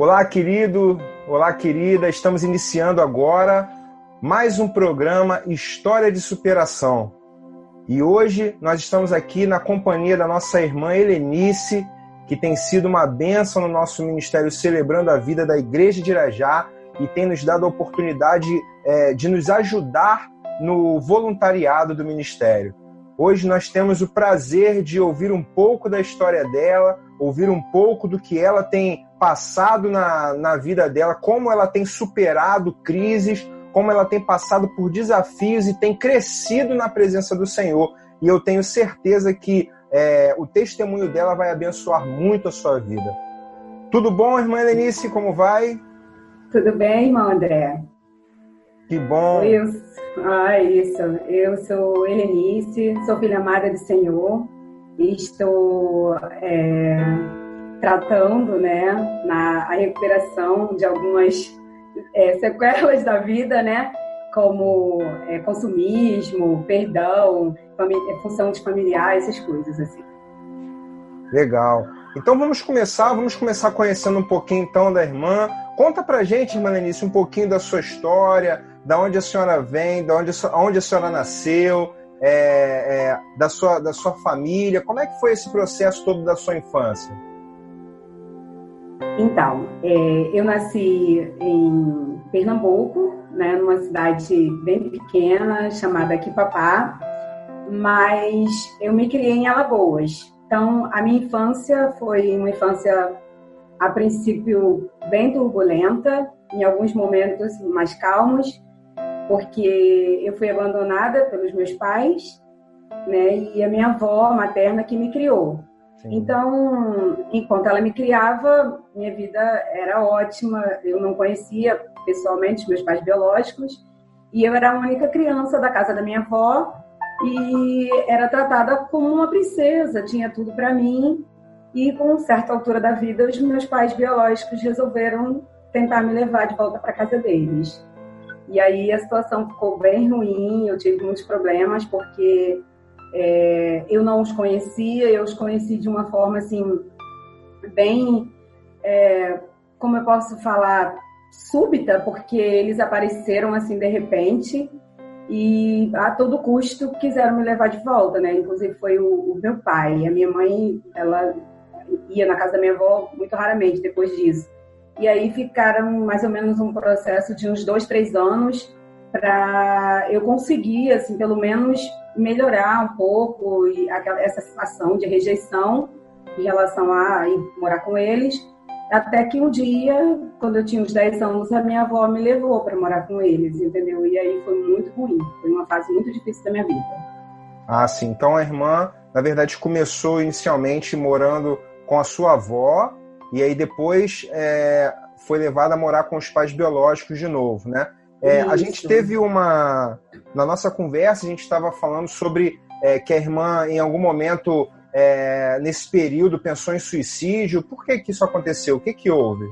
Olá, querido, olá, querida. Estamos iniciando agora mais um programa História de Superação. E hoje nós estamos aqui na companhia da nossa irmã Helenice, que tem sido uma bênção no nosso ministério, celebrando a vida da Igreja de Irajá e tem nos dado a oportunidade de nos ajudar no voluntariado do ministério. Hoje nós temos o prazer de ouvir um pouco da história dela, ouvir um pouco do que ela tem passado na vida dela, como ela tem superado crises, como ela tem passado por desafios e tem crescido na presença do Senhor. E eu tenho certeza que o testemunho dela vai abençoar muito a sua vida. Tudo bom, irmã Helenice? Como vai? Tudo bem, irmão André? Que bom! Eu sou Helenice, sou filha amada do Senhor e estou tratando, a recuperação de algumas sequelas da vida, como consumismo, perdão, função de familiar, essas coisas assim. Legal. Então vamos começar conhecendo um pouquinho então da irmã. Conta pra gente, irmã Helenice, um pouquinho da sua história, da onde a senhora vem, onde a senhora nasceu, da sua família. Como é que foi esse processo todo da sua infância? Então, eu nasci em Pernambuco, numa cidade bem pequena chamada Quipapá, mas eu me criei em Alagoas. Então, a minha infância foi uma infância, a princípio, bem turbulenta, em alguns momentos mais calmos, porque eu fui abandonada pelos meus pais, e a minha avó materna que me criou. Sim. Então, enquanto ela me criava, minha vida era ótima. Eu não conhecia pessoalmente meus pais biológicos e eu era a única criança da casa da minha avó e era tratada como uma princesa, tinha tudo para mim. E com certa altura da vida, os meus pais biológicos resolveram tentar me levar de volta para a casa deles. E aí a situação ficou bem ruim, eu tive muitos problemas, porque eu não os conhecia, eu os conheci de uma forma assim, bem, como eu posso falar, súbita, porque eles apareceram assim de repente e a todo custo quiseram me levar de volta, Inclusive foi o meu pai. A minha mãe, ela ia na casa da minha avó muito raramente depois disso. E aí ficaram mais ou menos um processo de uns 2, 3 anos para eu conseguir, assim, pelo menos melhorar um pouco essa situação de rejeição em relação a ir morar com eles, até que um dia, quando eu tinha uns 10 anos, a minha avó me levou para morar com eles, entendeu? E aí foi muito ruim, foi uma fase muito difícil da minha vida. Ah, sim. Então a irmã, na verdade, começou inicialmente morando com a sua avó e aí depois foi levada a morar com os pais biológicos de novo, A gente teve na nossa conversa, a gente estava falando sobre que a irmã, em algum momento, nesse período, pensou em suicídio. Por que isso aconteceu? O que houve?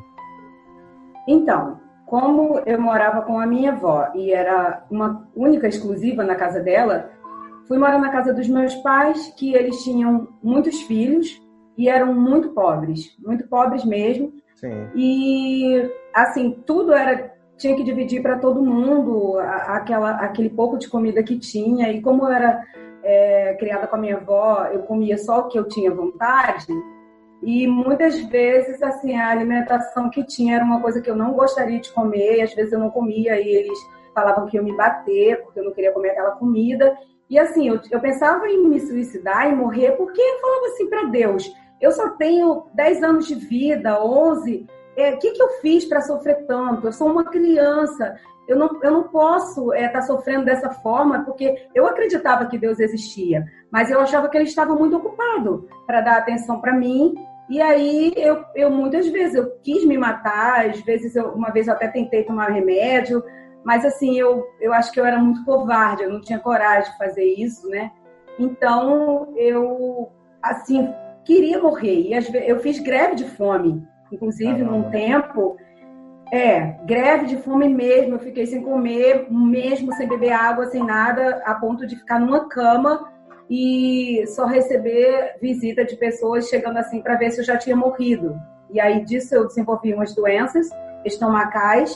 Então, como eu morava com a minha avó e era uma única exclusiva na casa dela, fui morar na casa dos meus pais, que eles tinham muitos filhos e eram muito pobres mesmo. Sim. E, assim, tudo tinha que dividir para todo mundo, aquele pouco de comida que tinha. E como eu era criada com a minha avó, eu comia só o que eu tinha vontade. E muitas vezes, assim, a alimentação que tinha era uma coisa que eu não gostaria de comer. E às vezes eu não comia e eles falavam que iam me bater porque eu não queria comer aquela comida. E assim, eu pensava em me suicidar e morrer porque eu falava assim para Deus, eu só tenho 10 anos de vida, 11, o que eu fiz para sofrer tanto? Eu sou uma criança, eu não posso estar sofrendo dessa forma, porque eu acreditava que Deus existia, mas eu achava que Ele estava muito ocupado para dar atenção para mim. E aí, eu muitas vezes, eu quis me matar, às vezes, uma vez eu até tentei tomar remédio, mas assim, eu acho que eu era muito covarde, eu não tinha coragem de fazer isso, Então, eu, assim, queria morrer. E eu fiz greve de fome, inclusive, num tempo. Greve de fome mesmo. Eu fiquei sem comer, mesmo sem beber água, sem nada, a ponto de ficar numa cama e só receber visita de pessoas chegando assim para ver se eu já tinha morrido. E aí disso eu desenvolvi umas doenças estomacais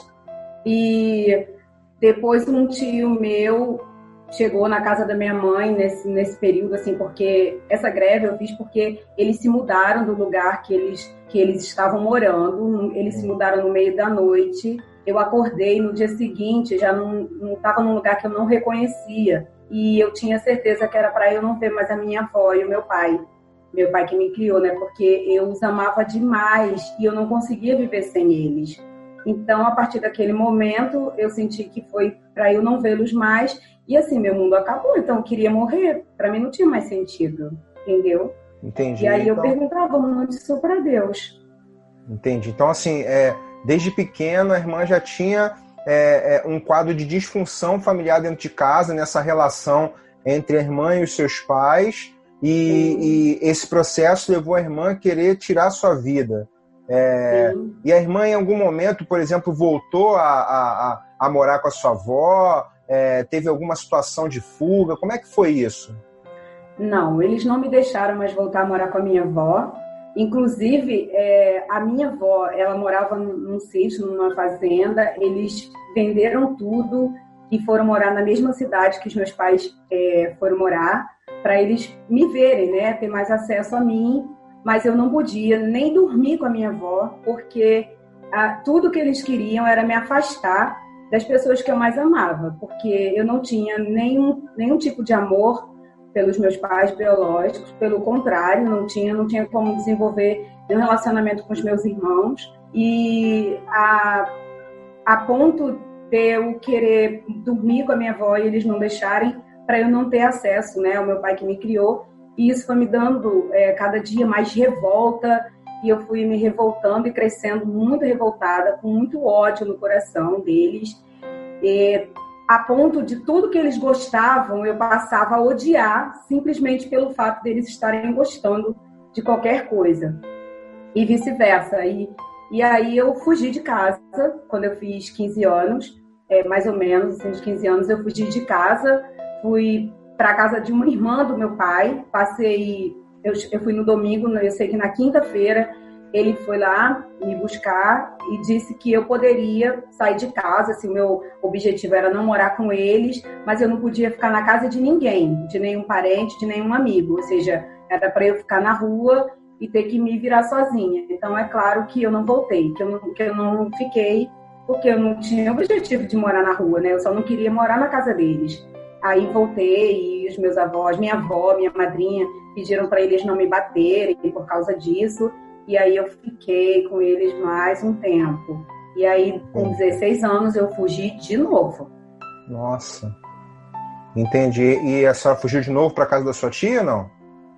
e depois um tio meu chegou na casa da minha mãe nesse período, assim, porque essa greve eu fiz porque eles se mudaram do lugar que eles estavam morando, eles se mudaram no meio da noite. Eu acordei no dia seguinte, já não estava num lugar que eu não reconhecia, e eu tinha certeza que era para eu não ver mais a minha avó e o meu pai que me criou, né? Porque eu os amava demais e eu não conseguia viver sem eles. Então, a partir daquele momento, eu senti que foi para eu não vê-los mais. E assim, meu mundo acabou. Então, eu queria morrer. Para mim, não tinha mais sentido. Entendeu? Entendi. E aí eu perguntava muito isso para Deus. Entendi. Então, assim, desde pequeno, a irmã já tinha um quadro de disfunção familiar dentro de casa, nessa relação entre a irmã e os seus pais. E esse processo levou a irmã a querer tirar a sua vida. E a irmã, em algum momento, por exemplo, voltou a morar com a sua avó? Teve alguma situação de fuga? Como é que foi isso? Não, eles não me deixaram mais voltar a morar com a minha avó. Inclusive, a minha avó, ela morava num sítio, numa fazenda. Eles venderam tudo e foram morar na mesma cidade que os meus pais foram morar, para eles me verem, né, ter mais acesso a mim. Mas eu não podia nem dormir com a minha avó, porque tudo que eles queriam era me afastar das pessoas que eu mais amava, porque eu não tinha nenhum tipo de amor pelos meus pais biológicos, pelo contrário, não tinha como desenvolver um relacionamento com os meus irmãos, e a ponto de eu querer dormir com a minha avó e eles não deixarem, para eu não ter acesso, né, ao meu pai que me criou. E isso foi me dando cada dia mais revolta, e eu fui me revoltando e crescendo muito revoltada, com muito ódio no coração deles, a ponto de tudo que eles gostavam, eu passava a odiar, simplesmente pelo fato deles estarem gostando de qualquer coisa, e vice-versa. E aí eu fugi de casa, quando eu fiz 15 anos, mais ou menos, assim, de 15 anos, eu fugi de casa, fui para a casa de uma irmã do meu pai, eu fui no domingo, eu sei que na quinta-feira ele foi lá me buscar e disse que eu poderia sair de casa, assim, o meu objetivo era não morar com eles, mas eu não podia ficar na casa de ninguém, de nenhum parente, de nenhum amigo, ou seja, era para eu ficar na rua e ter que me virar sozinha. Então é claro que eu não voltei, que eu não fiquei, porque eu não tinha objetivo de morar na rua, né? Eu só não queria morar na casa deles. Aí voltei e os meus avós, minha avó, minha madrinha, pediram para eles não me baterem por causa disso. E aí eu fiquei com eles mais um tempo. E aí, com 16 anos, eu fugi de novo. Nossa. Entendi. E a senhora fugiu de novo para casa da sua tia, não?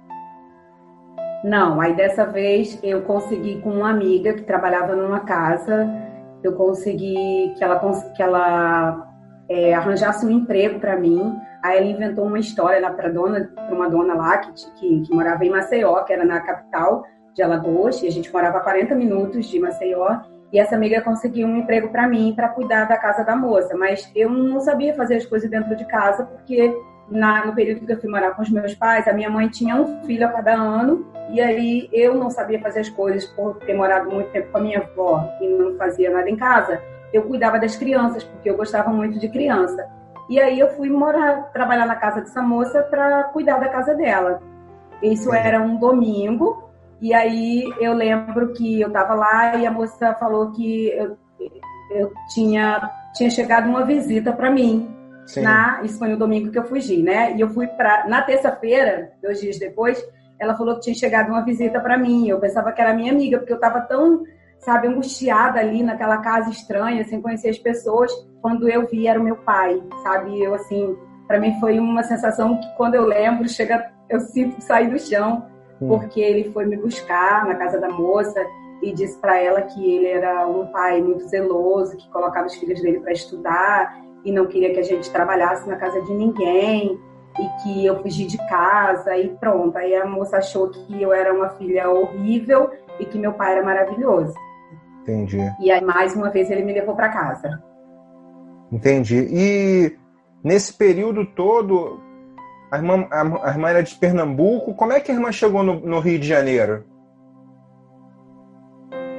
Não. Aí, dessa vez, eu consegui com uma amiga que trabalhava numa casa, eu consegui que ela arranjasse um emprego para mim. Aí ela inventou uma história lá para uma dona lá que morava em Maceió, que era na capital de Alagoas, e a gente morava a 40 minutos de Maceió, e essa amiga conseguiu um emprego para mim, para cuidar da casa da moça, mas eu não sabia fazer as coisas dentro de casa, porque no período que eu fui morar com os meus pais, a minha mãe tinha um filho a cada ano, e aí eu não sabia fazer as coisas por ter morado muito tempo com a minha avó e não fazia nada em casa. Eu cuidava das crianças, porque eu gostava muito de criança. E aí eu fui trabalhar na casa dessa moça para cuidar da casa dela. Isso era um domingo, e aí eu lembro que eu estava lá e a moça falou que eu tinha chegado uma visita para mim. Isso foi no domingo que eu fugi, né? E eu fui na terça-feira, 2 dias depois, ela falou que tinha chegado uma visita para mim. Eu pensava que era minha amiga, porque eu estava tão, sabe, angustiada ali naquela casa estranha, sem conhecer as pessoas. Quando eu vi, era o meu pai, sabe? Eu, assim, para mim foi uma sensação que quando eu lembro, eu sinto sair do chão, porque ele foi me buscar na casa da moça e disse para ela que ele era um pai muito zeloso, que colocava os filhos dele para estudar e não queria que a gente trabalhasse na casa de ninguém, e que eu fugi de casa e pronto. Aí a moça achou que eu era uma filha horrível e que meu pai era maravilhoso. Entendi. E aí, mais uma vez, ele me levou para casa. Entendi. E nesse período todo, a irmã era de Pernambuco. Como é que a irmã chegou no Rio de Janeiro?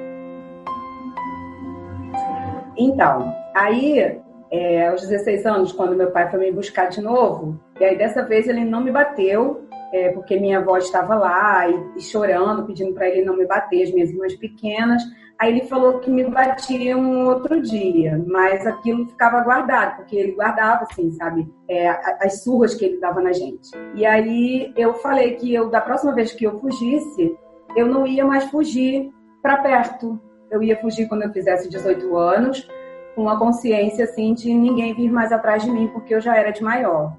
Então, aí, aos 16 anos, quando meu pai foi me buscar de novo, e aí dessa vez ele não me bateu, porque minha avó estava lá e chorando, pedindo para ele não me bater, as minhas irmãs pequenas. Aí ele falou que me batia um outro dia, mas aquilo ficava guardado, porque ele guardava, assim, sabe, as surras que ele dava na gente. E aí eu falei que da próxima vez que eu fugisse, eu não ia mais fugir para perto. Eu ia fugir quando eu fizesse 18 anos, com a consciência, assim, de ninguém vir mais atrás de mim, porque eu já era de maior.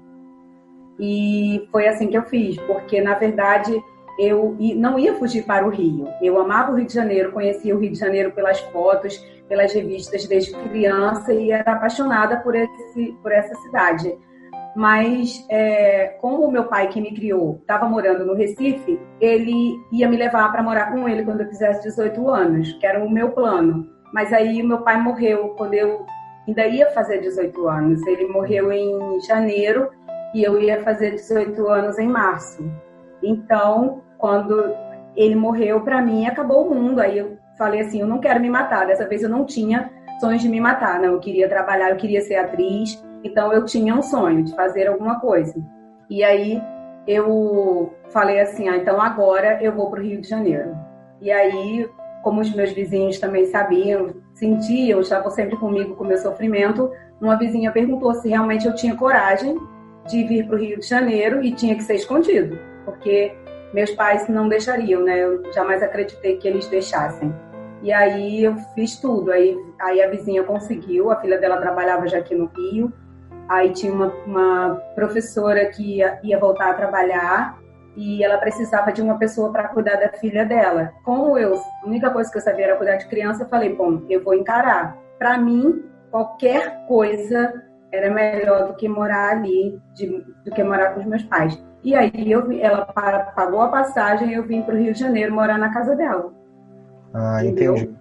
E foi assim que eu fiz, porque, na verdade, eu não ia fugir para o Rio. Eu amava o Rio de Janeiro, conhecia o Rio de Janeiro pelas fotos, pelas revistas desde criança e era apaixonada por essa cidade. Mas, como o meu pai que me criou estava morando no Recife, ele ia me levar para morar com ele quando eu fizesse 18 anos, que era o meu plano. Mas aí o meu pai morreu quando eu ainda ia fazer 18 anos. Ele morreu em janeiro e eu ia fazer 18 anos em março. Então, quando ele morreu, para mim, acabou o mundo. Aí eu falei assim, eu não quero me matar. Dessa vez eu não tinha sonhos de me matar, não. Eu queria trabalhar, eu queria ser atriz. Então, eu tinha um sonho de fazer alguma coisa. E aí, eu falei assim, então agora eu vou para o Rio de Janeiro. E aí, como os meus vizinhos também sabiam, sentiam, estavam sempre comigo com o meu sofrimento, uma vizinha perguntou se realmente eu tinha coragem de vir para o Rio de Janeiro e tinha que ser escondido, porque meus pais não deixariam, né? Eu jamais acreditei que eles deixassem. E aí eu fiz tudo. Aí a vizinha conseguiu, a filha dela trabalhava já aqui no Rio. Aí tinha uma professora que ia voltar a trabalhar e ela precisava de uma pessoa para cuidar da filha dela. Como a única coisa que eu sabia era cuidar de criança, eu falei, bom, eu vou encarar. Para mim, qualquer coisa era melhor do que morar ali, do que morar com os meus pais. E aí ela pagou a passagem e eu vim para o Rio de Janeiro morar na casa dela. Ah, entendi.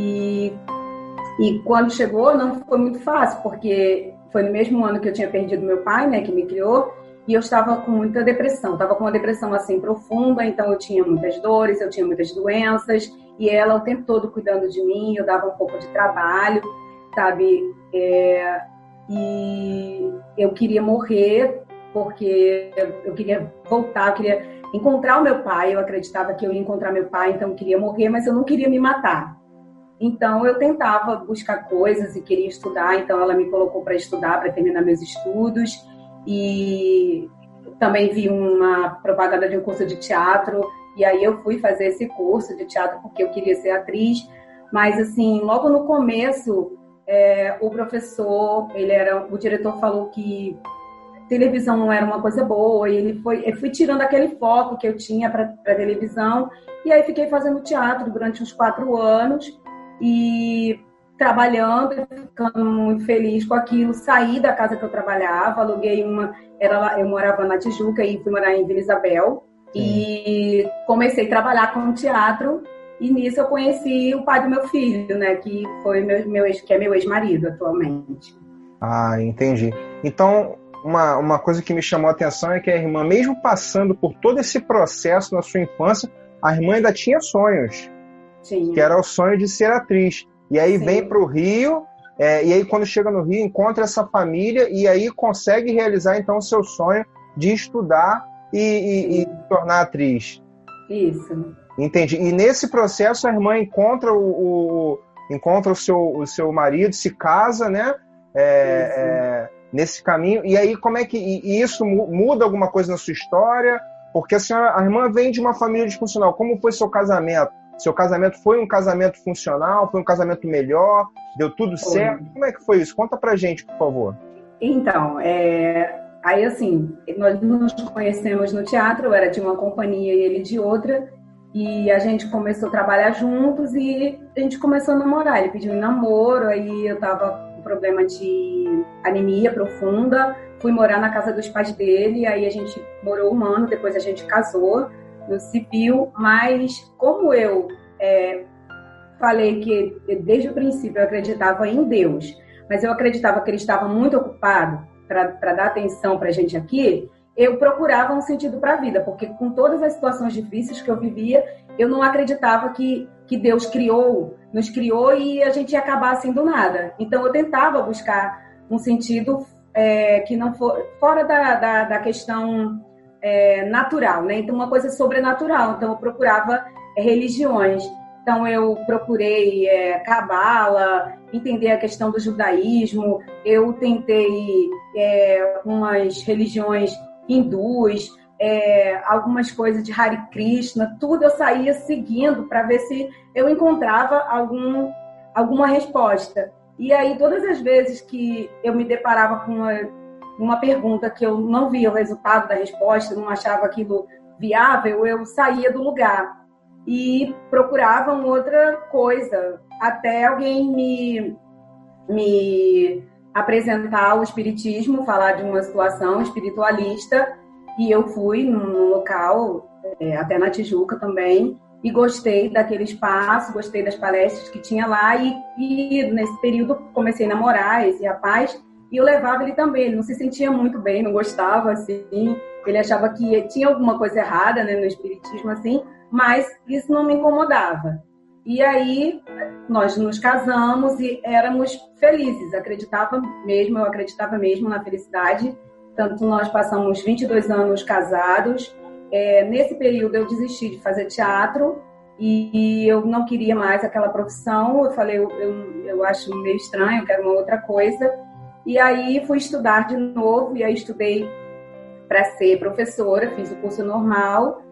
E quando chegou, não foi muito fácil, porque foi no mesmo ano que eu tinha perdido meu pai, né, que me criou, e eu estava com muita depressão. Estava com uma depressão assim profunda, então eu tinha muitas dores, eu tinha muitas doenças, e ela o tempo todo cuidando de mim, eu dava um pouco de trabalho, sabe? E eu queria morrer, porque eu queria voltar, eu queria encontrar o meu pai, eu acreditava que eu ia encontrar meu pai, então eu queria morrer, mas eu não queria me matar. Então eu tentava buscar coisas e queria estudar, então ela me colocou para estudar, para terminar meus estudos, e também vi uma propaganda de um curso de teatro, e aí eu fui fazer esse curso de teatro porque eu queria ser atriz, mas assim, logo no começo, o professor, o diretor falou que televisão não era uma coisa boa, e eu fui tirando aquele foco que eu tinha para televisão, e aí fiquei fazendo teatro durante uns 4 anos, e trabalhando, ficando muito feliz com aquilo. Saí da casa que eu trabalhava, aluguei eu morava na Tijuca e fui morar em Vila Isabel. Sim. E comecei a trabalhar com teatro, e nisso eu conheci o pai do meu filho, né, que é meu ex-marido atualmente. Ah, entendi. Então, uma coisa que me chamou a atenção é que a irmã, mesmo passando por todo esse processo na sua infância, a irmã ainda tinha sonhos. Sim. Que era o sonho de ser atriz. E aí Sim. vem para o Rio, e aí quando chega no Rio, encontra essa família e aí consegue realizar então o seu sonho de estudar e tornar atriz. Isso. Entendi. E nesse processo a irmã encontra encontra o seu marido, se casa, né? Nesse caminho. E aí como é que isso muda alguma coisa na sua história? Porque a irmã vem de uma família disfuncional. Como foi seu casamento? Seu casamento foi um casamento funcional? Foi um casamento melhor? Deu tudo certo? Como é que foi isso? Conta pra gente, por favor. Então, aí assim, nós nos conhecemos no teatro, eu era de uma companhia e ele de outra, e a gente começou a trabalhar juntos e a gente começou a namorar. Ele pediu um namoro, aí eu tava com problema de anemia profunda, fui morar na casa dos pais dele, aí a gente morou 1 ano, depois a gente casou no civil, mas como eu falei que desde o princípio eu acreditava em Deus, mas eu acreditava que ele estava muito ocupado para dar atenção para a gente aqui, eu procurava um sentido para a vida, porque com todas as situações difíceis que eu vivia, eu não acreditava que Deus nos criou e a gente ia acabar assim do nada. Então eu tentava buscar um sentido que não for fora da questão natural, né? Então uma coisa sobrenatural. Então eu procurava religiões. Então eu procurei cabala, entender a questão do judaísmo. Eu tentei umas religiões hindus, algumas coisas de Hare Krishna, tudo eu saía seguindo para ver se eu encontrava alguma resposta. E aí, todas as vezes que eu me deparava com uma pergunta que eu não via o resultado da resposta, não achava aquilo viável, eu saía do lugar e procurava uma outra coisa, até alguém me apresentar o espiritismo, falar de uma situação espiritualista, e eu fui num local, até na Tijuca também, e gostei daquele espaço, gostei das palestras que tinha lá, e nesse período comecei a namorar esse rapaz, e eu levava ele também. Ele não se sentia muito bem, não gostava, assim, ele achava que tinha alguma coisa errada, né, no espiritismo, assim, mas isso não me incomodava. E aí nós nos casamos e éramos felizes, eu acreditava mesmo na felicidade. Tanto nós passamos 22 anos casados. Nesse período eu desisti de fazer teatro e eu não queria mais aquela profissão. Eu falei, eu acho meio estranho, eu quero uma outra coisa. E aí fui estudar de novo, e aí estudei para ser professora, fiz o curso normal.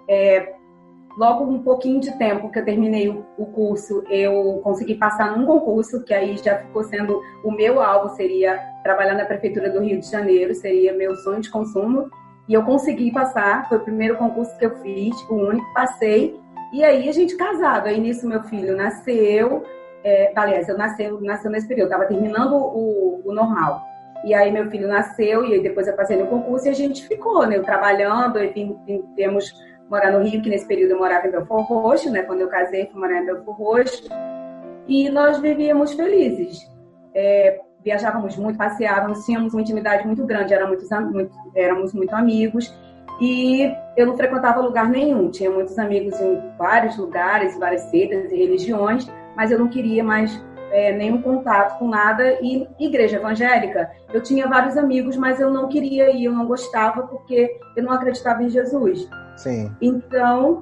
Logo um pouquinho de tempo que eu terminei o curso, eu consegui passar num concurso, que aí já ficou sendo o meu alvo, seria trabalhar na Prefeitura do Rio de Janeiro, seria meu sonho de consumo, e eu consegui passar, foi o primeiro concurso que eu fiz, o único, passei, e aí a gente casado, aí nisso meu filho nasceu, aliás, nasceu nesse período, eu estava terminando o normal, e aí meu filho nasceu, e aí depois eu passei no concurso, e a gente ficou, né, eu trabalhando, enfim, temos morar no Rio, que nesse período eu morava em Belford Roxo, né? Quando eu casei, fui morar em Belford Roxo. E nós vivíamos felizes. Viajávamos muito, passeávamos, tínhamos uma intimidade muito grande, éramos muito amigos. E eu não frequentava lugar nenhum. Tinha muitos amigos em vários lugares, várias seitas e religiões, mas eu não queria mais nenhum contato com nada. E igreja evangélica, eu tinha vários amigos, mas eu não queria ir, eu não gostava, porque eu não acreditava em Jesus. Sim. Então,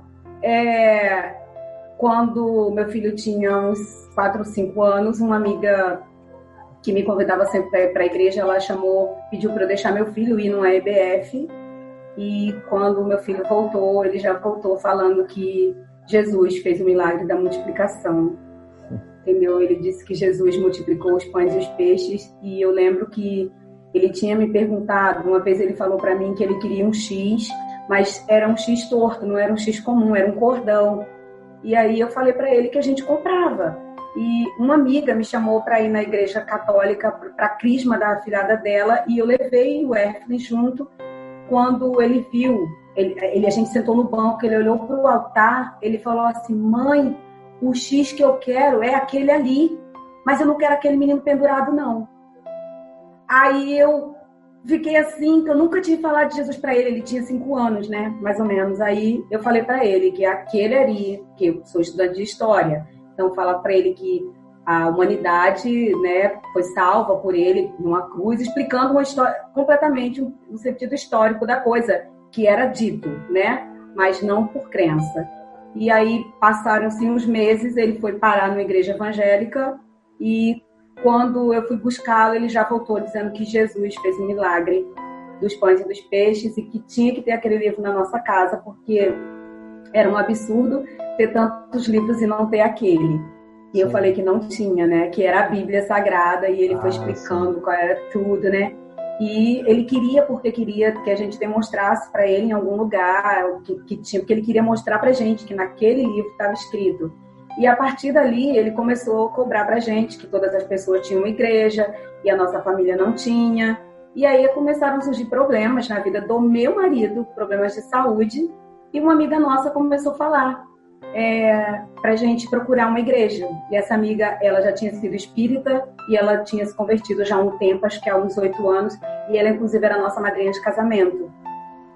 quando meu filho tinha uns 4 ou 5 anos, uma amiga que me convidava sempre para a igreja, ela pediu para eu deixar meu filho ir numa EBF, e quando meu filho voltou, ele já voltou falando que Jesus fez o milagre da multiplicação, entendeu? Ele disse que Jesus multiplicou os pães e os peixes, e eu lembro que ele tinha me perguntado, uma vez ele falou para mim que ele queria um X, mas era um X torto, não era um X comum, era um cordão. E aí eu falei para ele que a gente comprava. E uma amiga me chamou para ir na igreja católica, para a crisma da afilhada dela, e eu levei o Erflin junto. Quando ele viu, a gente sentou no banco, ele olhou para o altar, ele falou assim, mãe, o X que eu quero é aquele ali, mas eu não quero aquele menino pendurado, não. Aí eu fiquei assim, que eu nunca tinha falado de Jesus para ele tinha 5 anos, né, mais ou menos. Aí eu falei para ele que aquele ali, que eu sou estudante de história, então fala para ele que a humanidade, né, foi salva por ele numa cruz, explicando uma história completamente o sentido histórico da coisa, que era dito, né, mas não por crença. E aí passaram-se uns meses, ele foi parar numa igreja evangélica e quando eu fui buscá-lo, ele já voltou dizendo que Jesus fez um milagre dos pães e dos peixes e que tinha que ter aquele livro na nossa casa, porque era um absurdo ter tantos livros e não ter aquele. E eu falei que não tinha, né? Que era a Bíblia Sagrada, e ele foi explicando qual era tudo, né? E ele queria, porque queria que a gente demonstrasse para ele em algum lugar que tinha, porque ele queria mostrar para a gente que naquele livro estava escrito. E a partir dali ele começou a cobrar para a gente que todas as pessoas tinham uma igreja e a nossa família não tinha. E aí começaram a surgir problemas na vida do meu marido, problemas de saúde, e uma amiga nossa começou a falar para a gente procurar uma igreja. E essa amiga, ela já tinha sido espírita e ela tinha se convertido já há um tempo, acho que há uns 8 anos, e ela inclusive era nossa madrinha de casamento.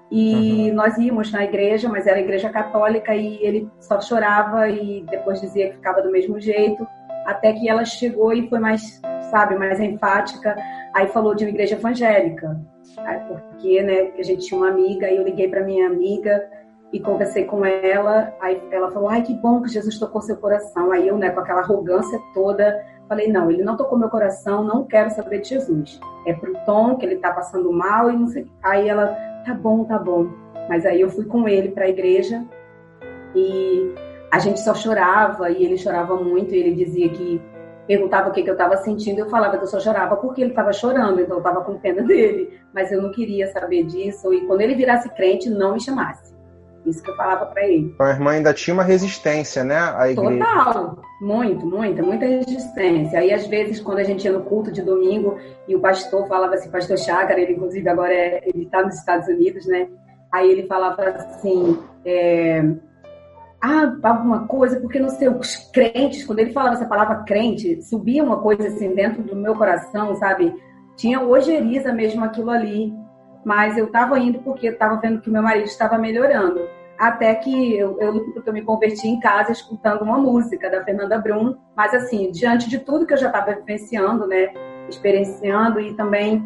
E nós íamos na igreja, mas era igreja católica, e ele só chorava e depois dizia que ficava do mesmo jeito, até que ela chegou e foi mais, sabe, mais enfática. Aí falou de uma igreja evangélica, porque, né, a gente tinha uma amiga, aí eu liguei para minha amiga e conversei com ela, aí ela falou, ai, que bom que Jesus tocou seu coração. Aí eu, né, com aquela arrogância toda, falei, não, ele não tocou meu coração, não quero saber de Jesus. É pro Tom, que ele tá passando mal e não sei. Aí ela, tá bom. Mas aí eu fui com ele para a igreja e a gente só chorava, e ele chorava muito, e ele dizia que perguntava o que eu estava sentindo, eu falava que eu só chorava porque ele estava chorando, então eu estava com pena dele, mas eu não queria saber disso, e quando ele virasse crente, não me chamasse. Isso que eu falava para ele. Então a irmã ainda tinha uma resistência, né, à igreja? Total, muita resistência. Aí às vezes quando a gente ia no culto de domingo e o pastor falava assim, pastor Chácara, ele inclusive agora ele está nos Estados Unidos, né? Aí ele falava assim, alguma coisa, porque não sei, os crentes, quando ele falava essa palavra crente, subia uma coisa assim dentro do meu coração, sabe? Tinha ojeriza mesmo aquilo ali. Mas eu estava indo porque eu estava vendo que meu marido estava melhorando. Até que eu me converti em casa escutando uma música da Fernanda Brum. Mas assim, diante de tudo que eu já estava vivenciando, né, experienciando, e também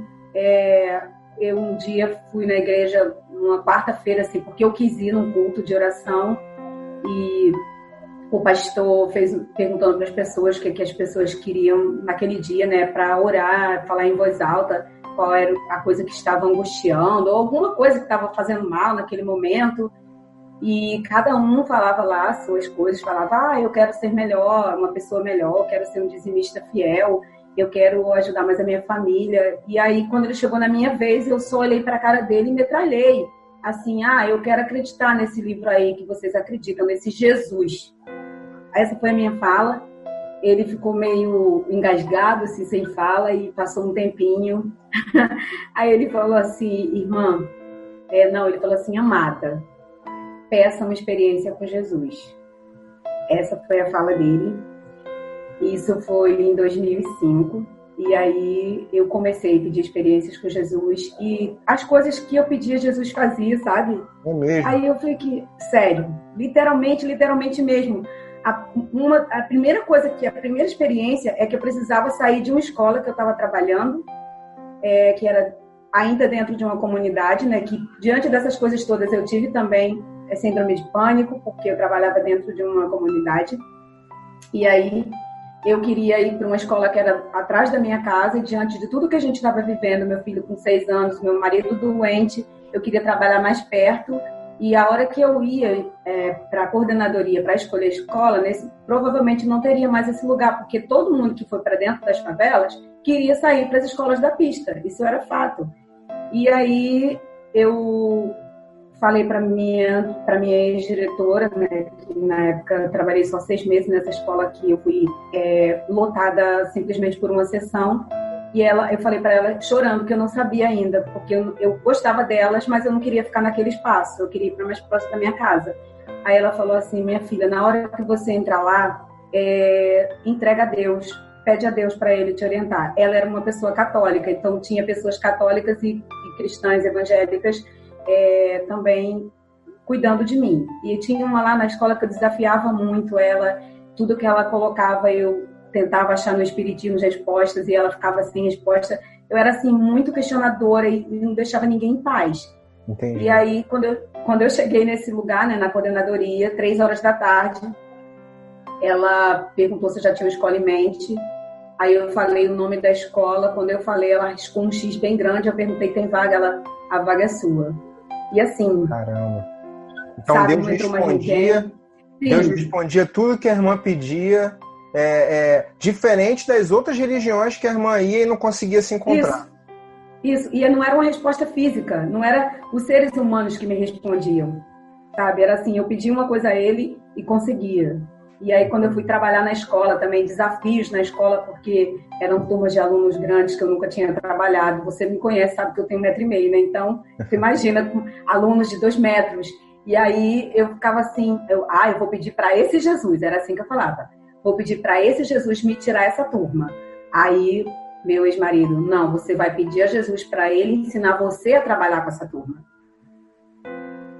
eu um dia fui na igreja numa quarta-feira, assim, porque eu quis ir num culto de oração, e o pastor perguntando para as pessoas o que as pessoas queriam naquele dia, né, para orar, falar em voz alta, qual era a coisa que estava angustiando, ou alguma coisa que estava fazendo mal naquele momento. E cada um falava lá as suas coisas, falava, eu quero ser melhor, uma pessoa melhor, eu quero ser um dizimista fiel, eu quero ajudar mais a minha família. E aí, quando ele chegou na minha vez, eu só olhei para a cara dele e metralhei. Assim, eu quero acreditar nesse livro aí que vocês acreditam, nesse Jesus. Essa foi a minha fala. Ele ficou meio engasgado, assim, sem fala, e passou um tempinho. Aí ele falou assim, irmã, ele falou assim, amada, peça uma experiência com Jesus. Essa foi a fala dele. Isso foi em 2005. E aí eu comecei a pedir experiências com Jesus, e as coisas que eu pedia, Jesus fazia, sabe? É mesmo? Aí eu falei que, sério, literalmente mesmo. A primeira experiência é que eu precisava sair de uma escola que eu estava trabalhando, que era ainda dentro de uma comunidade, né? Que diante dessas coisas todas eu tive também síndrome de pânico, porque eu trabalhava dentro de uma comunidade. E aí eu queria ir para uma escola que era atrás da minha casa, e diante de tudo que a gente estava vivendo, meu filho com 6 anos, meu marido doente, eu queria trabalhar mais perto. E a hora que eu ia para a coordenadoria para escolher a escola, provavelmente não teria mais esse lugar, porque todo mundo que foi para dentro das favelas queria sair para as escolas da pista. Isso era fato. E aí eu falei para minha ex-diretora, né, que na época eu trabalhei só 6 meses nessa escola, que eu fui lotada simplesmente por uma sessão. E eu falei para ela, chorando, que eu não sabia ainda, porque eu gostava delas, mas eu não queria ficar naquele espaço, eu queria ir para mais próximo da minha casa. Aí ela falou assim, minha filha, na hora que você entrar lá, entrega a Deus, pede a Deus para Ele te orientar. Ela era uma pessoa católica, então tinha pessoas católicas e cristãs evangélicas também cuidando de mim. E tinha uma lá na escola que eu desafiava muito ela, tudo que ela colocava eu tentava achar no espiritismo respostas, e ela ficava sem resposta. Eu era assim muito questionadora e não deixava ninguém em paz. Entendi. E aí quando eu cheguei nesse lugar, né, na coordenadoria, 3 horas da tarde, ela perguntou se eu já tinha uma escola em mente. Aí eu falei o nome da escola. Quando eu falei, ela riscou um X bem grande. Eu perguntei, tem vaga? Ela, a vaga é sua. E assim, caramba. Então sabe, Deus respondia tudo que a irmã pedia. Diferente das outras religiões que a irmã ia e não conseguia se encontrar. Isso. E não era uma resposta física, não era os seres humanos que me respondiam, sabe? Era assim, eu pedia uma coisa a ele e conseguia. E aí, quando eu fui trabalhar na escola também, desafios na escola, porque eram turmas de alunos grandes que eu nunca tinha trabalhado. Você me conhece, sabe que eu tenho 1,5 metros, né? Então, você imagina, com alunos de 2 metros. E aí, eu ficava assim, eu vou pedir para esse Jesus, era assim que eu falava. Vou pedir para esse Jesus me tirar essa turma. Aí, meu ex-marido, não, você vai pedir a Jesus para ele ensinar você a trabalhar com essa turma.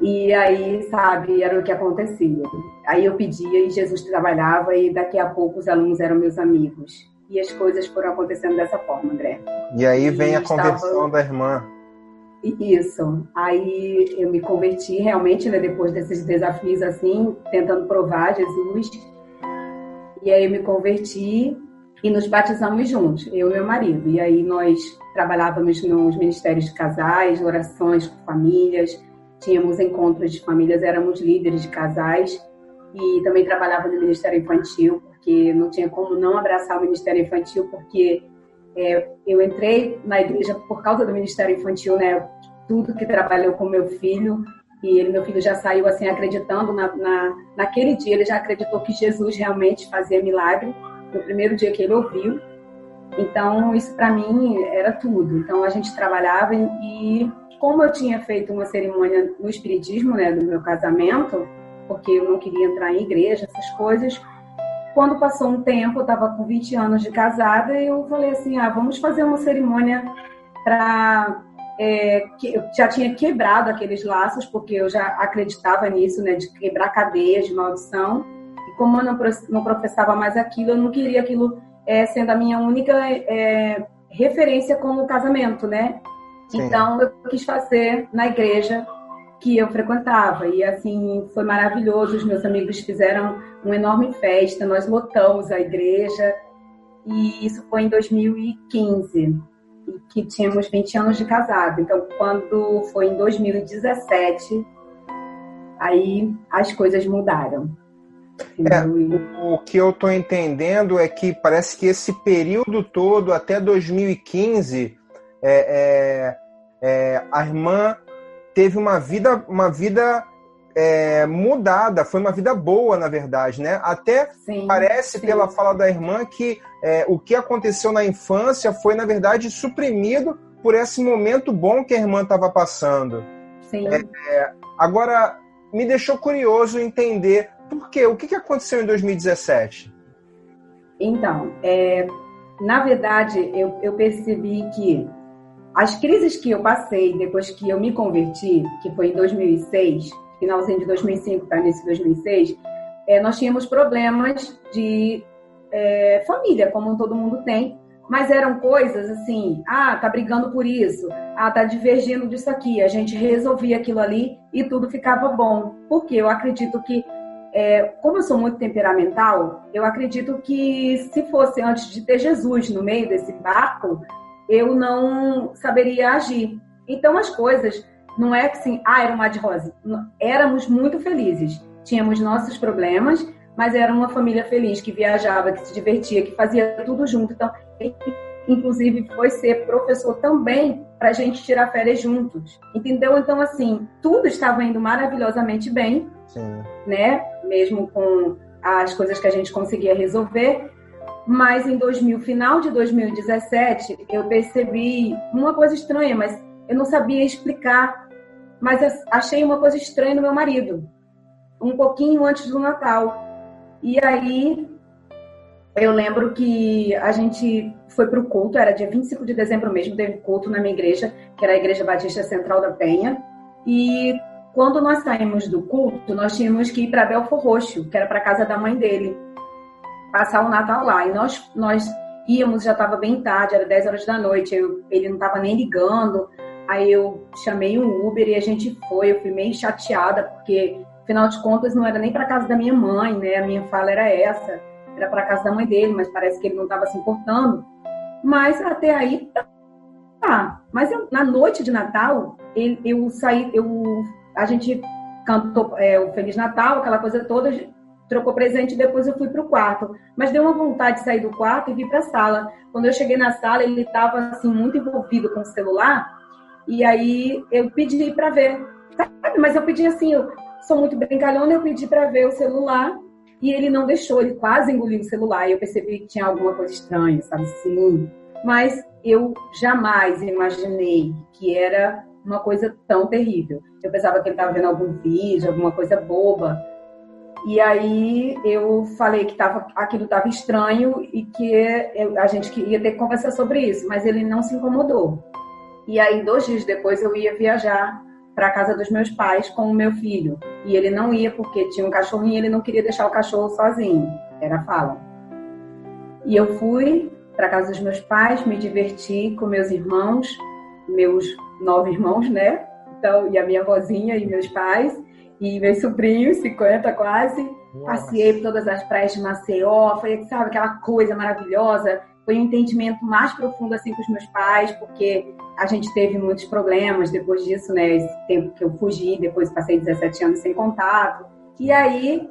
E aí, sabe, era o que acontecia. Aí eu pedia e Jesus trabalhava e daqui a pouco os alunos eram meus amigos. E as coisas foram acontecendo dessa forma, André. E aí vem a conversão da irmã. Isso. Aí eu me converti realmente, né, depois desses desafios assim, tentando provar Jesus. E aí eu me converti e nos batizamos juntos, eu e meu marido. E aí nós trabalhávamos nos ministérios de casais, orações com famílias, tínhamos encontros de famílias, éramos líderes de casais e também trabalhava no Ministério Infantil, porque não tinha como não abraçar o Ministério Infantil, porque eu entrei na igreja por causa do Ministério Infantil, né? Tudo que trabalhou com meu filho, e meu filho já saiu assim acreditando naquele dia, ele já acreditou que Jesus realmente fazia milagre, no primeiro dia que ele ouviu. Então, isso para mim era tudo. Então, a gente trabalhava e como eu tinha feito uma cerimônia no espiritismo, né, do meu casamento, porque eu não queria entrar em igreja, essas coisas, quando passou um tempo, eu estava com 20 anos de casada, e eu falei assim, vamos fazer uma cerimônia para... que eu já tinha quebrado aqueles laços, porque eu já acreditava nisso, né, de quebrar cadeias de maldição, e como eu não professava mais aquilo, eu não queria aquilo sendo a minha única referência como casamento, né? Sim. Então eu quis fazer na igreja que eu frequentava, e assim foi maravilhoso. Os meus amigos fizeram uma enorme festa, nós lotamos a igreja, e isso foi em 2015, e que tínhamos 20 anos de casado. Então, quando foi em 2017, aí as coisas mudaram. O que eu estou entendendo é que parece que esse período todo, até 2015, a irmã teve uma vida mudada, foi uma vida boa, na verdade, né? Até sim, parece, sim, pela fala da irmã, que o que aconteceu na infância foi, na verdade, suprimido por esse momento bom que a irmã estava passando. Sim. Agora, me deixou curioso entender por quê? O que aconteceu em 2017? Então, na verdade, eu percebi que as crises que eu passei depois que eu me converti, que foi em 2006, finalzinho de 2005 para início de 2006, nós tínhamos problemas de família, como todo mundo tem, mas eram coisas assim, tá brigando por isso, tá divergindo disso aqui, a gente resolvia aquilo ali e tudo ficava bom, porque eu acredito que, como eu sou muito temperamental, eu acredito que se fosse antes de ter Jesus no meio desse barco, eu não saberia agir. Então as coisas não é que assim, era um mar de rosa. Éramos muito felizes. Tínhamos nossos problemas, mas era uma família feliz, que viajava, que se divertia, que fazia tudo junto. Então, ele, inclusive, foi ser professor também para a gente tirar férias juntos. Entendeu? Então, assim, tudo estava indo maravilhosamente bem, sim, né? Mesmo com as coisas que a gente conseguia resolver. Mas em final de 2017, eu percebi uma coisa estranha, mas eu não sabia explicar. Mas achei uma coisa estranha no meu marido, um pouquinho antes do Natal. E aí, eu lembro que a gente foi para o culto, era dia 25 de dezembro mesmo, teve culto na minha igreja, que era a Igreja Batista Central da Penha. E quando nós saímos do culto, nós tínhamos que ir para Belfor Roxo, que era para a casa da mãe dele, passar o Natal lá. E nós íamos, já estava bem tarde, era 10 horas da noite, ele não estava nem ligando. Aí eu chamei um Uber e a gente foi. Eu fui meio chateada, porque, afinal de contas, não era nem para casa da minha mãe, né? A minha fala era essa, era para casa da mãe dele, mas parece que ele não estava se importando. Mas até aí, Mas na noite de Natal, a gente cantou o Feliz Natal, aquela coisa toda, trocou presente e depois eu fui para o quarto. Mas deu uma vontade de sair do quarto e vir para a sala. Quando eu cheguei na sala, ele estava assim, muito envolvido com o celular. E aí eu pedi para ver, sabe? Mas eu pedi assim, eu sou muito brincalhona, eu pedi para ver o celular e ele não deixou, ele quase engoliu o celular. E eu percebi que tinha alguma coisa estranha, sabe assim? Mas eu jamais imaginei que era uma coisa tão terrível. Eu pensava que ele estava vendo algum vídeo, alguma coisa boba. E aí eu falei que aquilo estava estranho e que a gente queria ter que conversar sobre isso, mas ele não se incomodou. E aí, 2 dias depois, eu ia viajar para a casa dos meus pais com o meu filho. E ele não ia porque tinha um cachorrinho e ele não queria deixar o cachorro sozinho. Era a fala. E eu fui para a casa dos meus pais, me diverti com meus irmãos, meus 9 irmãos, né? Então, e a minha vozinha e meus pais, e meus sobrinhos, 50 quase. Nossa. Passei por todas as praias de Maceió, foi, sabe, aquela coisa maravilhosa. Foi um entendimento mais profundo assim com os meus pais, porque a gente teve muitos problemas depois disso, né? Esse tempo que eu fugi, depois passei 17 anos sem contato. E aí,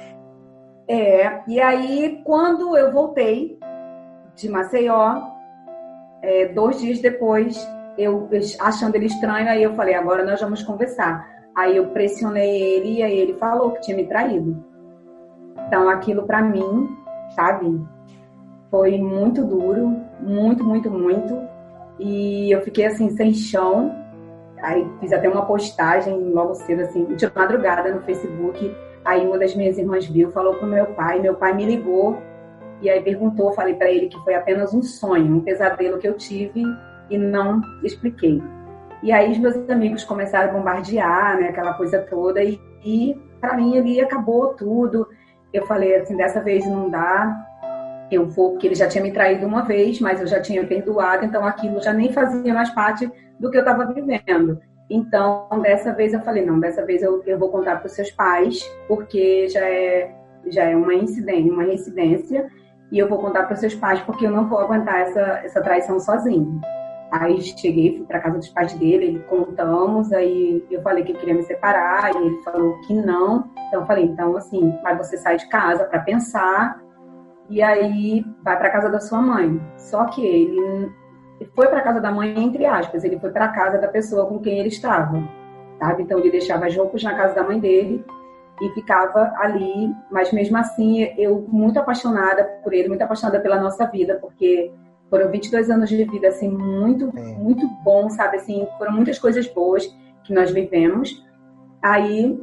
quando eu voltei de Maceió, 2 dias depois, eu achando ele estranho, aí eu falei, agora nós vamos conversar. Aí eu pressionei ele e aí ele falou que tinha me traído. Então aquilo pra mim, sabe, foi muito duro, muito, muito, muito. E eu fiquei assim, sem chão. Aí fiz até uma postagem logo cedo, assim, de madrugada no Facebook. Aí uma das minhas irmãs viu, falou pro meu pai me ligou. E aí perguntou, falei pra ele que foi apenas um sonho, um pesadelo que eu tive e não expliquei. E aí os meus amigos começaram a bombardear, né, aquela coisa toda. E pra mim ali acabou tudo. Eu falei assim, dessa vez não dá. Eu vou, porque ele já tinha me traído uma vez, mas eu já tinha perdoado, então aquilo já nem fazia mais parte do que eu estava vivendo. Então, dessa vez eu falei, não, dessa vez eu vou contar para os seus pais, porque já é uma incidência, e eu vou contar para os seus pais, porque eu não vou aguentar essa traição sozinho. Aí cheguei, fui para casa dos pais dele, contamos, aí eu falei que eu queria me separar, e ele falou que não. Então eu falei, então assim, mas você sai de casa para pensar, e aí vai para casa da sua mãe. Só que ele foi para casa da mãe, entre aspas, ele foi para casa da pessoa com quem ele estava, sabe? Então ele deixava as roupas na casa da mãe dele e ficava ali, mas mesmo assim eu muito apaixonada por ele, muito apaixonada pela nossa vida, porque foram 22 anos de vida, assim, muito, muito bom, sabe? Assim, foram muitas coisas boas que nós vivemos. Aí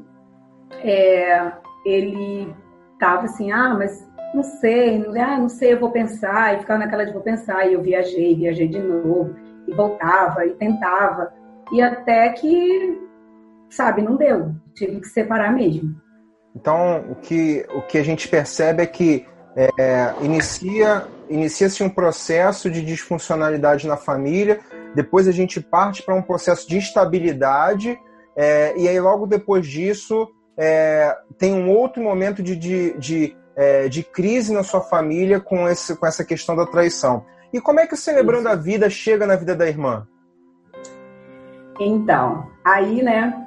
ele tava assim, mas não sei, eu vou pensar, e ficava naquela de vou pensar, e eu viajei de novo, e voltava, e tentava, e até que, sabe, não deu, tive que separar mesmo. Então, o que a gente percebe é que inicia-se um processo de disfuncionalidade na família, depois a gente parte para um processo de instabilidade, e aí logo depois disso tem um outro momento de crise na sua família com essa questão da traição. E como é que o Celebrando a Vida chega na vida da irmã? Então, aí, né,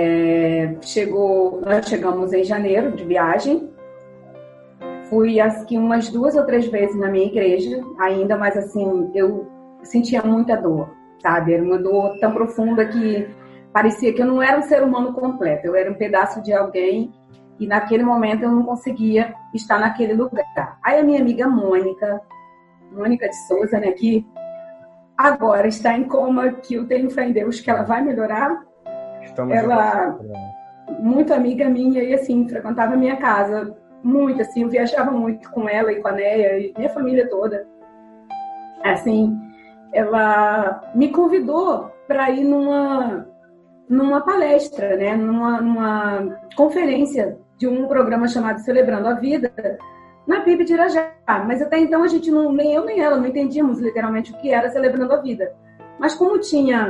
nós chegamos em janeiro de viagem, fui acho que umas 2 ou 3 vezes na minha igreja ainda, mas assim, eu sentia muita dor, sabe? Era uma dor tão profunda que parecia que eu não era um ser humano completo, eu era um pedaço de alguém. E naquele momento eu não conseguia estar naquele lugar. Aí a minha amiga Mônica de Souza, né, que agora está em coma, que eu tenho fé em Deus que ela vai melhorar. Ela, muito amiga minha, e assim, frequentava a minha casa muito, assim, eu viajava muito com ela e com a Neia e minha família toda. Assim, ela me convidou para ir numa palestra, né, numa conferência de um programa chamado Celebrando a Vida, na PIB de Irajá. Mas até então a gente nem eu nem ela, não entendíamos literalmente o que era Celebrando a Vida. Mas como tinha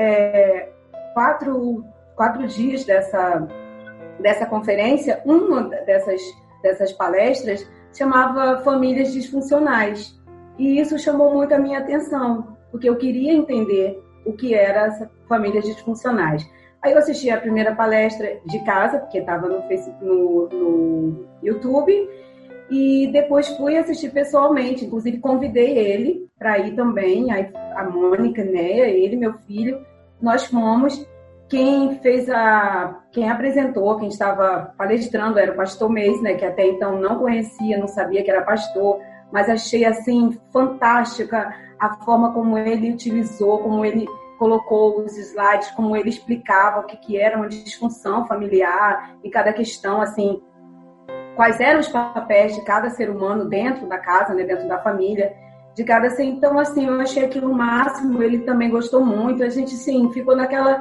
4 dias dessa conferência, uma dessas palestras chamava Famílias Disfuncionais. E isso chamou muito a minha atenção, porque eu queria entender o que eram essas famílias disfuncionais. Aí eu assisti a primeira palestra de casa, porque estava no YouTube, e depois fui assistir pessoalmente. Inclusive, convidei ele para ir também, aí a Mônica, né, ele, meu filho, nós fomos. Quem apresentou, quem estava palestrando era o pastor Meis, né, que até então não conhecia, não sabia que era pastor, mas achei, assim, fantástica a forma como ele utilizou, como ele colocou os slides, como ele explicava o que era uma disfunção familiar e cada questão, assim, quais eram os papéis de cada ser humano dentro da casa, né, dentro da família, de cada ser. Então, assim, eu achei aquilo o máximo, ele também gostou muito, a gente, sim, ficou naquela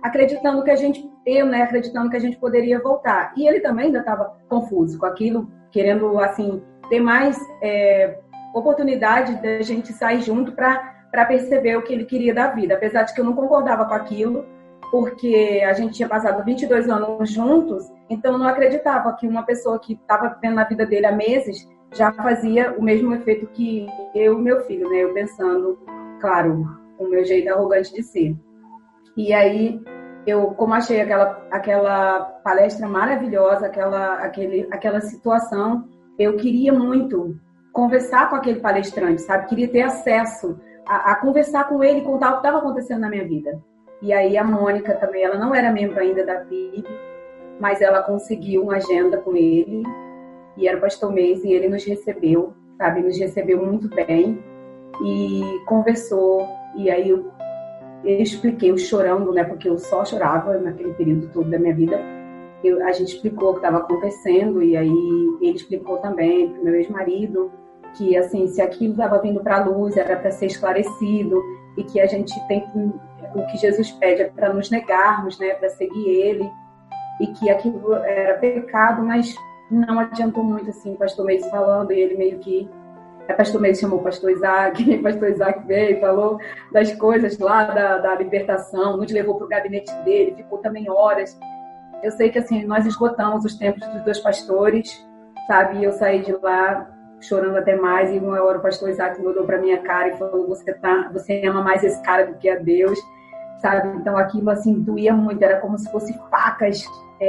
acreditando que acreditando que a gente poderia voltar. E ele também ainda estava confuso com aquilo, querendo, assim, ter mais oportunidade da gente sair junto para perceber o que ele queria da vida. Apesar de que eu não concordava com aquilo, porque a gente tinha passado 22 anos juntos, então eu não acreditava que uma pessoa que estava vivendo na vida dele há meses já fazia o mesmo efeito que eu e meu filho, né? Eu pensando, claro, o meu jeito arrogante de ser. E aí, como achei aquela palestra maravilhosa, aquela situação, eu queria muito conversar com aquele palestrante, sabe? Queria ter acesso a conversar com ele, contar o que estava acontecendo na minha vida. E aí a Mônica também, ela não era membro ainda da PIB, mas ela conseguiu uma agenda com ele, e era o pastor Meis, e ele nos recebeu, sabe? Nos recebeu muito bem, e conversou, e aí eu expliquei, eu chorando, né? Porque eu só chorava naquele período todo da minha vida. A gente explicou o que estava acontecendo, e aí ele explicou também para o meu ex-marido que, assim, se aquilo estava vindo para a luz, era para ser esclarecido, e que a gente o que Jesus pede é para nos negarmos, né, para seguir Ele, e que aquilo era pecado, mas não adiantou muito, assim, o pastor Meis falando, e ele meio que... O pastor Meis chamou o pastor Isaac, o pastor Isaac veio, falou das coisas lá da libertação, nos levou para o gabinete dele, ficou também horas. Eu sei que, assim, nós esgotamos os tempos dos 2 pastores, sabe, e eu saí de lá chorando até mais, e uma hora o pastor Isaac olhou para minha cara e falou, você ama mais esse cara do que a Deus, sabe? Então aquilo, assim, doía muito, era como se fosse facas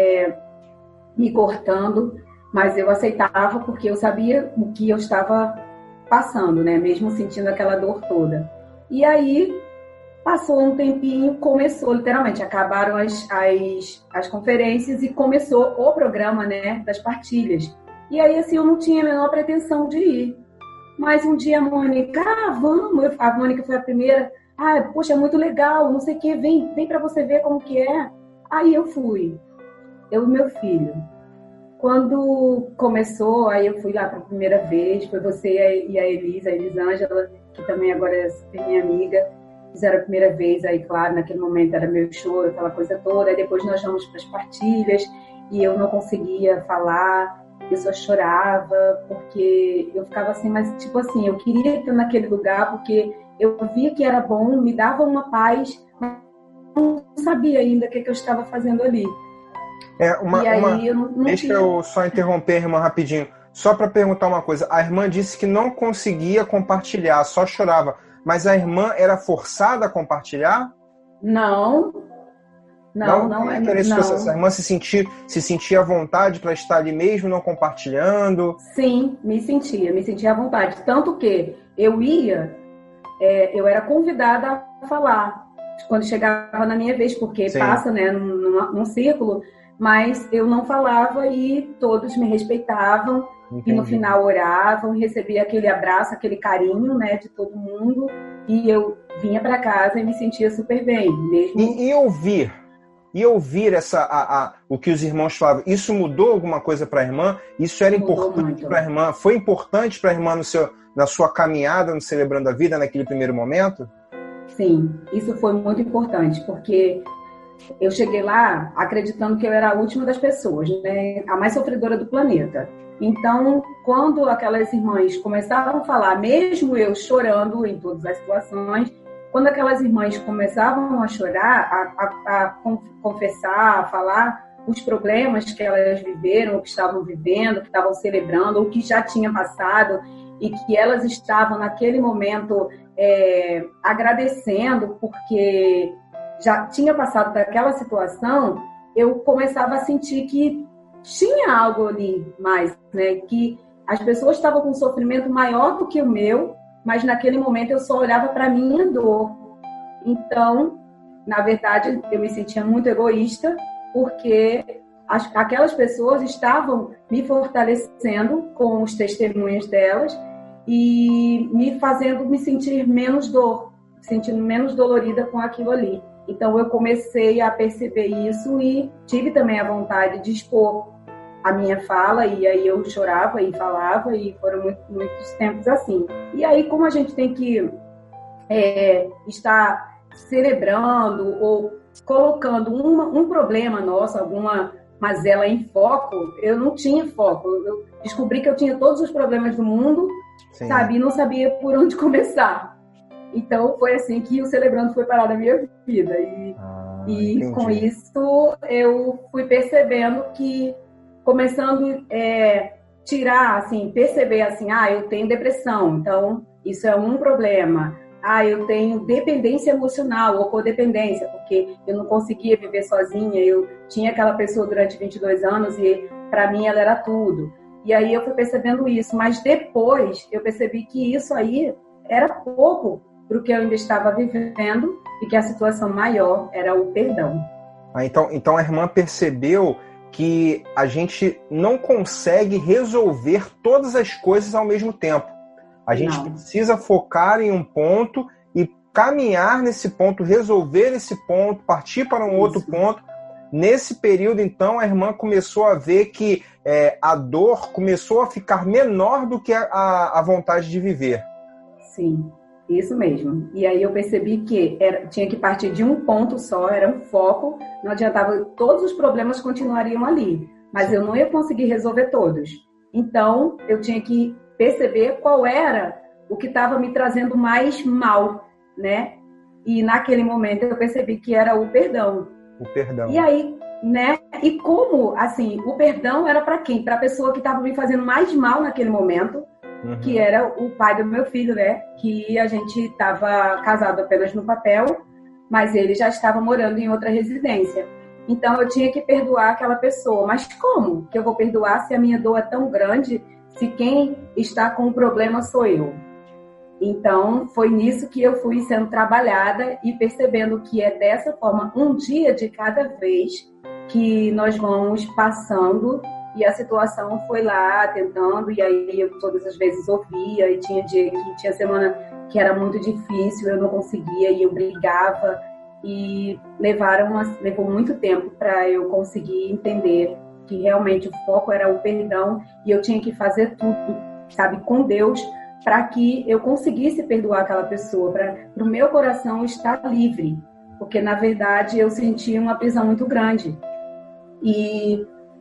me cortando, mas eu aceitava porque eu sabia o que eu estava passando, né? Mesmo sentindo aquela dor toda. E aí, passou um tempinho, começou, literalmente, acabaram as conferências e começou o programa, né, das partilhas. E aí, assim, eu não tinha a menor pretensão de ir. Mas um dia a Mônica, vamos. A Mônica foi a primeira. Poxa, é muito legal, não sei o quê, vem para você ver como que é. Aí eu fui, eu e meu filho. Quando começou, aí eu fui lá pela primeira vez, foi você e a Elisângela, que também agora é minha amiga, fizeram a primeira vez, aí claro, naquele momento era meu choro, aquela coisa toda, aí depois nós vamos para as partilhas, e eu não conseguia falar, eu só chorava, porque eu ficava assim, mas tipo assim, eu queria estar naquele lugar, porque eu via que era bom, me dava uma paz, mas não sabia ainda o que eu estava fazendo ali. Deixa eu só interromper, irmã, rapidinho. Só para perguntar uma coisa. A irmã disse que não conseguia compartilhar, só chorava. Mas a irmã era forçada a compartilhar? Não. A irmã se sentia à vontade para estar ali mesmo, não compartilhando? Sim, me sentia à vontade. Tanto que eu era convidada a falar quando chegava na minha vez, porque Sim. Passa, né, num círculo, mas eu não falava e todos me respeitavam. Entendi. E no final oravam, recebia aquele abraço, aquele carinho, né, de todo mundo, e eu vinha para casa e me sentia super bem mesmo. E ouvir o que os irmãos falavam, isso mudou alguma coisa para a irmã? Isso era importante para a irmã? Foi importante para a irmã na sua caminhada no Celebrando a Vida naquele primeiro momento? Sim, isso foi muito importante, porque eu cheguei lá acreditando que eu era a última das pessoas, né? A mais sofredora do planeta. Então, quando aquelas irmãs começavam a falar, mesmo eu chorando em todas as situações, quando aquelas irmãs começavam a chorar, a confessar, a falar os problemas que elas viveram, que estavam vivendo, que estavam celebrando, ou que já tinha passado, e que elas estavam naquele momento agradecendo porque já tinha passado daquela situação, eu começava a sentir que tinha algo ali mais, né? Que as pessoas estavam com um sofrimento maior do que o meu, mas naquele momento eu só olhava para a minha dor. Então, na verdade, eu me sentia muito egoísta, porque aquelas pessoas estavam me fortalecendo com os testemunhos delas e me fazendo me sentir menos dor, sentindo menos dolorida com aquilo ali. Então, eu comecei a perceber isso e tive também a vontade de expor a minha fala, e aí eu chorava e falava, e foram muitos tempos assim. E aí, como a gente tem que estar celebrando ou colocando um problema nosso, alguma mazela em foco, eu não tinha foco. Eu descobri que eu tinha todos os problemas do mundo, Sim. sabe? E não sabia por onde começar. Então, foi assim que o Celebrando foi parar na minha vida. E com isso, eu fui percebendo que, começando a tirar, assim, perceber assim, eu tenho depressão, então isso é um problema. Eu tenho dependência emocional ou codependência, porque eu não conseguia viver sozinha, eu tinha aquela pessoa durante 22 anos e para mim ela era tudo. E aí eu fui percebendo isso, mas depois eu percebi que isso aí era pouco para o que eu ainda estava vivendo e que a situação maior era o perdão. Então a irmã percebeu que a gente não consegue resolver todas as coisas ao mesmo tempo. A gente precisa focar em um ponto e caminhar nesse ponto, resolver esse ponto, partir para um outro ponto. Nesse período, então, a irmã começou a ver que a dor começou a ficar menor do que a vontade de viver. Sim, isso mesmo. E aí eu percebi que tinha que partir de um ponto só, era um foco, não adiantava, todos os problemas continuariam ali, mas eu não ia conseguir resolver todos. Então, eu tinha que perceber qual era o que estava me trazendo mais mal, né? E naquele momento eu percebi que era o perdão. O perdão. E aí, né? E como, assim, o perdão era para quem? Para a pessoa que estava me fazendo mais mal naquele momento, que era o pai do meu filho, né? Que a gente estava casado apenas no papel, mas ele já estava morando em outra residência. Então eu tinha que perdoar aquela pessoa. Mas como que eu vou perdoar se a minha dor é tão grande, se quem está com o problema sou eu? Então, foi nisso que eu fui sendo trabalhada e percebendo que é dessa forma, um dia de cada vez, que nós vamos passando e a situação foi lá tentando, e aí eu todas as vezes ouvia, e tinha dia que tinha semana que era muito difícil, eu não conseguia e eu brigava, e levou muito tempo para eu conseguir entender que realmente o foco era o perdão e eu tinha que fazer tudo, sabe, com Deus, para que eu conseguisse perdoar aquela pessoa, para o meu coração estar livre, porque na verdade eu sentia uma prisão muito grande. E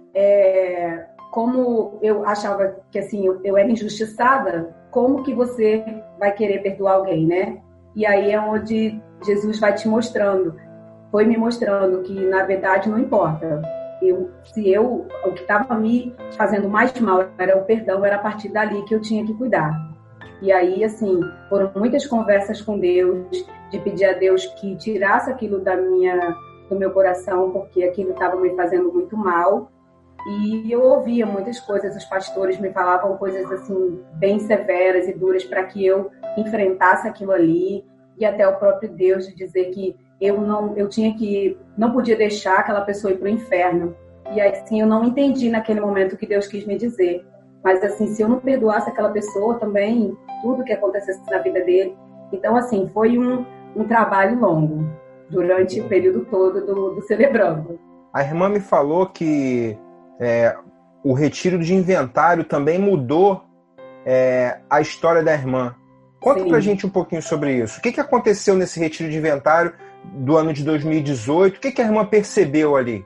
como eu achava que assim eu era injustiçada, como que você vai querer perdoar alguém, né? E aí é onde Jesus vai te mostrando, foi me mostrando que na verdade não importa. O que estava me fazendo mais mal era o perdão, era a partir dali que eu tinha que cuidar. E aí, assim, foram muitas conversas com Deus, de pedir a Deus que tirasse aquilo do meu coração, porque aquilo estava me fazendo muito mal. E eu ouvia muitas coisas, os pastores me falavam coisas, assim, bem severas e duras para que eu enfrentasse aquilo ali. E até o próprio Deus de dizer que não podia deixar aquela pessoa ir para o inferno. E assim, eu não entendi naquele momento o que Deus quis me dizer. Mas assim, se eu não perdoasse aquela pessoa também, tudo que acontecesse na vida dele. Então, assim, foi um trabalho longo, durante o período todo do Celebrando. A irmã me falou que o retiro de inventário também mudou a história da irmã. Conta Sim. Pra gente um pouquinho sobre isso. O que aconteceu nesse retiro de inventário do ano de 2018? O que a irmã percebeu ali?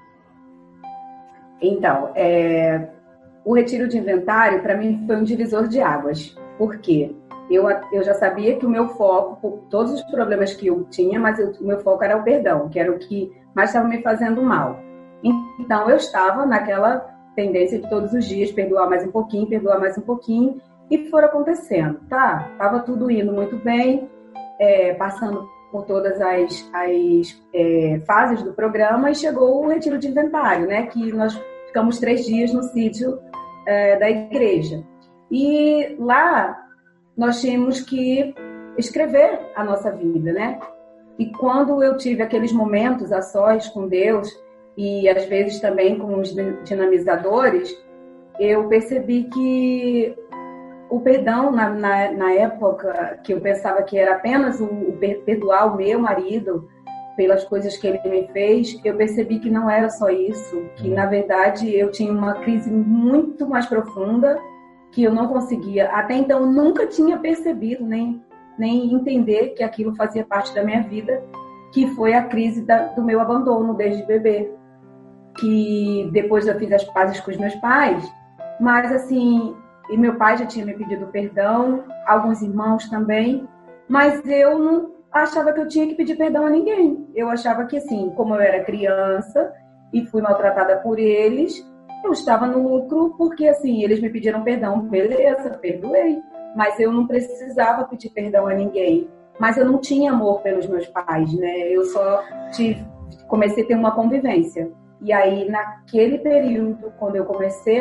Então, o retiro de inventário, para mim, foi um divisor de águas. Por quê? Eu já sabia que o meu foco, por todos os problemas que eu tinha, mas o meu foco era o perdão, que era o que mais estava me fazendo mal. Então, eu estava naquela tendência de todos os dias perdoar mais um pouquinho, e foram acontecendo, tá? Estava tudo indo muito bem, passando por todas as fases do programa, e chegou o retiro de inventário, né? Que nós ficamos 3 dias no sítio da igreja. E lá nós tínhamos que escrever a nossa vida, né? E quando eu tive aqueles momentos a sós com Deus, e às vezes também com os dinamizadores, eu percebi que o perdão, na época que eu pensava que era apenas o perdoar o meu marido pelas coisas que ele me fez, eu percebi que não era só isso, que na verdade eu tinha uma crise muito mais profunda, que eu não conseguia, até então nunca tinha percebido, nem entender que aquilo fazia parte da minha vida, que foi a crise do meu abandono desde bebê. Que depois eu fiz as pazes com os meus pais, mas assim, e meu pai já tinha me pedido perdão, alguns irmãos também, mas eu não achava que eu tinha que pedir perdão a ninguém. Eu achava que assim, como eu era criança e fui maltratada por eles, eu estava no lucro porque assim, eles me pediram perdão, beleza, perdoei, mas eu não precisava pedir perdão a ninguém. Mas eu não tinha amor pelos meus pais, né? Eu só comecei a ter uma convivência. E aí, naquele período, quando eu comecei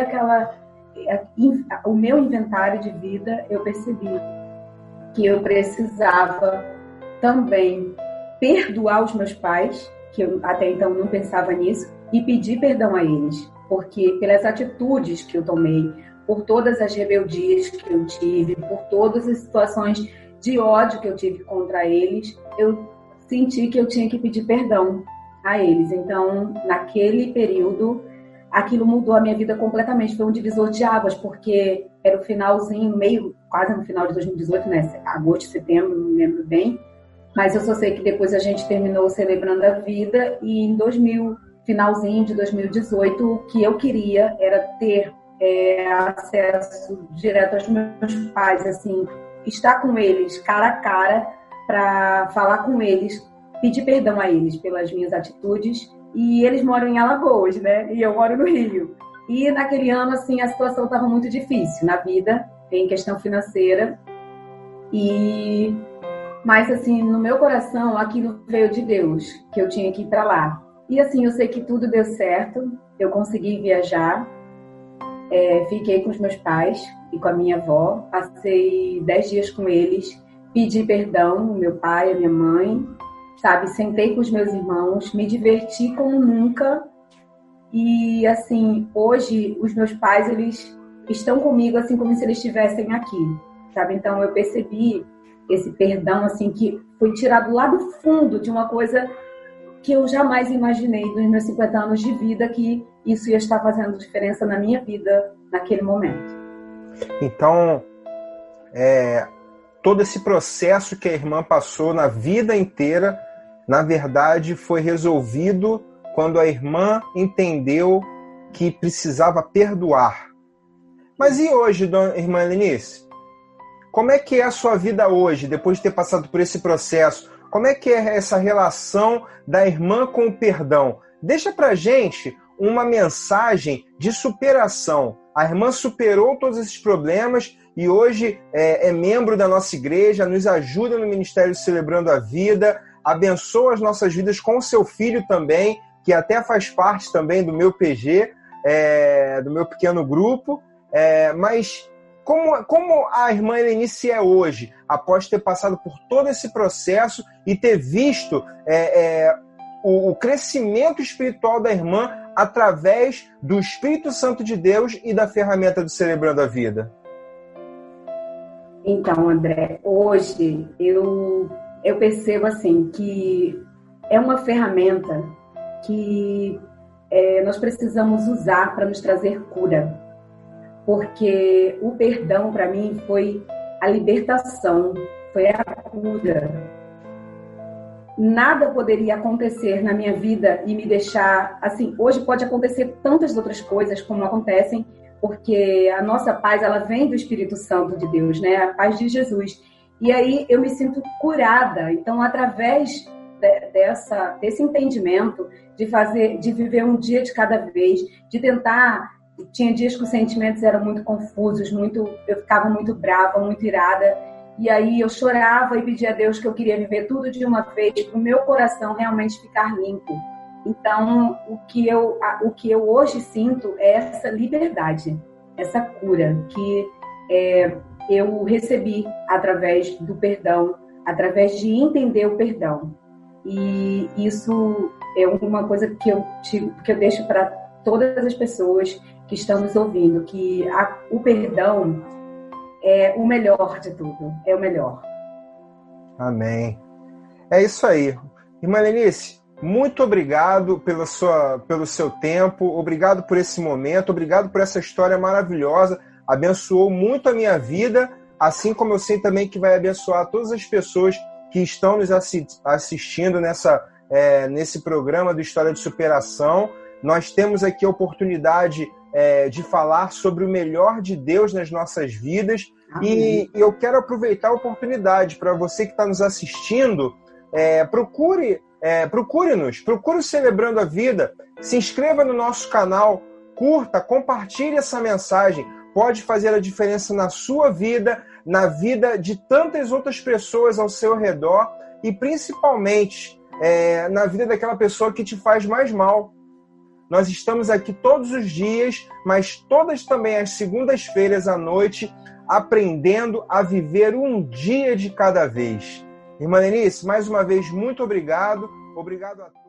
o meu inventário de vida, eu percebi que eu precisava também perdoar os meus pais, que eu até então não pensava nisso, e pedir perdão a eles. Porque pelas atitudes que eu tomei, por todas as rebeldias que eu tive, por todas as situações de ódio que eu tive contra eles, eu senti que eu tinha que pedir perdão a eles. Então, naquele período, aquilo mudou a minha vida completamente. Foi um divisor de águas, porque era o finalzinho, quase no final de 2018, né? Agosto, setembro, não lembro bem. Mas eu só sei que depois a gente terminou celebrando a vida e em finalzinho de 2018, o que eu queria era ter acesso direto aos meus pais, assim, estar com eles cara a cara para falar com eles, pedir perdão a eles pelas minhas atitudes. E eles moram em Alagoas, né? E eu moro no Rio. E naquele ano, assim, a situação estava muito difícil na vida, em questão financeira. Mas, assim, no meu coração, aquilo veio de Deus, que eu tinha que ir para lá. E, assim, eu sei que tudo deu certo. Eu consegui viajar. Fiquei com os meus pais e com a minha avó. Passei 10 dias com eles. Pedi perdão ao meu pai, à minha mãe. Sabe, sentei com os meus irmãos, me diverti como nunca. E, assim, hoje os meus pais, eles estão comigo assim como se eles estivessem aqui, sabe? Então, eu percebi esse perdão, assim, que foi tirado lá do fundo de uma coisa que eu jamais imaginei nos meus 50 anos de vida, que isso ia estar fazendo diferença na minha vida naquele momento. Então, todo esse processo que a irmã passou na vida inteira, na verdade, foi resolvido quando a irmã entendeu que precisava perdoar. Mas e hoje, irmã Lenice? Como é que é a sua vida hoje, depois de ter passado por esse processo? Como é que é essa relação da irmã com o perdão? Deixa pra gente uma mensagem de superação. A irmã superou todos esses problemas e hoje é membro da nossa igreja, nos ajuda no Ministério Celebrando a Vida, abençoa as nossas vidas com o seu filho também, que até faz parte também do meu PG, do meu pequeno grupo. Mas como a irmã Lenice é hoje, após ter passado por todo esse processo e ter visto o crescimento espiritual da irmã através do Espírito Santo de Deus e da ferramenta do Celebrando a Vida? Então, André, hoje eu percebo assim que é uma ferramenta que nós precisamos usar para nos trazer cura. Porque o perdão, para mim, foi a libertação, foi a cura. Nada poderia acontecer na minha vida e me deixar... Assim, hoje pode acontecer tantas outras coisas como acontecem, porque a nossa paz, ela vem do Espírito Santo de Deus, né? A paz de Jesus. E aí eu me sinto curada. Então, através desse entendimento, de viver um dia de cada vez, de tentar... Tinha dias que os sentimentos eram muito confusos, eu ficava muito brava, muito irada. E aí eu chorava e pedia a Deus que eu queria viver tudo de uma vez, para o meu coração realmente ficar limpo. Então, o que eu hoje sinto é essa liberdade, essa cura que eu recebi através do perdão, através de entender o perdão. E isso é uma coisa que eu deixo para todas as pessoas que estão nos ouvindo, que o perdão é o melhor de tudo, é o melhor. Amém. É isso aí. Irmã Lenice, muito obrigado pelo seu tempo, obrigado por esse momento, obrigado por essa história maravilhosa, abençoou muito a minha vida, assim como eu sei também que vai abençoar todas as pessoas que estão nos assistindo nesse programa do História de Superação. Nós temos aqui a oportunidade de falar sobre o melhor de Deus nas nossas vidas. E eu quero aproveitar a oportunidade para você que está nos assistindo, procure-nos, procure o Celebrando a Vida, se inscreva no nosso canal, curta, compartilhe essa mensagem. Pode fazer a diferença na sua vida, na vida de tantas outras pessoas ao seu redor e principalmente na vida daquela pessoa que te faz mais mal. Nós estamos aqui todos os dias, mas todas também as segundas-feiras à noite, aprendendo a viver um dia de cada vez. Irmã Denise, mais uma vez, muito obrigado. Obrigado a todos.